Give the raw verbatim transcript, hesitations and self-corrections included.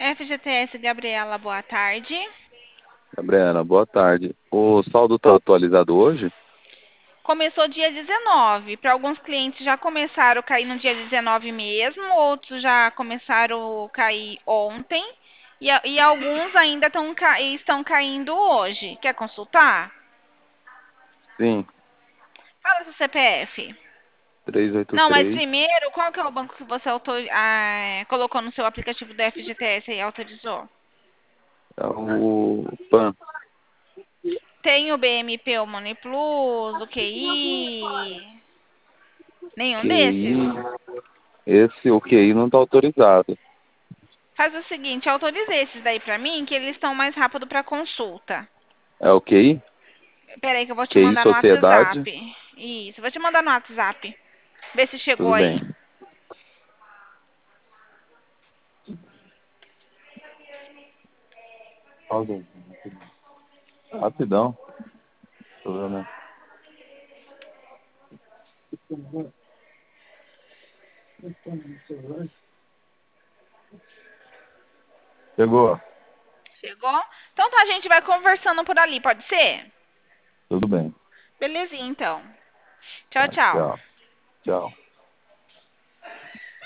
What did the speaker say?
F G T S Gabriela, boa tarde. Gabriela, boa tarde. O saldo está atualizado hoje? Começou dia dezenove. Para alguns clientes já começaram a cair no dia dezenove mesmo, outros já começaram a cair ontem e, a- e alguns ainda tão ca- estão caindo hoje. Quer consultar? Sim, Fala seu C P F. Não, mas trezentos e oitenta e três. primeiro, qual que é o banco que você autor- ah, colocou no seu aplicativo do F G T S e autorizou? É o PAN. Tem o B M P ou Money Plus, o Q I? Nenhum desses? Q I. Esse, o Q I não está autorizado. Faz o seguinte, autorize esses daí pra mim, que eles estão mais rápido para consulta. É o Q I? Pera aí que eu vou te Q I mandar no Sociedade? WhatsApp. Isso, vou te mandar no WhatsApp. Vê se chegou Tudo aí. bem. Alguém. Rapidão. Tô vendo. Chegou? Chegou? Então tá, a gente vai conversando por ali, pode ser? Tudo bem. Belezinha, então. Tchau, Tá, tchau. tchau. Tchau.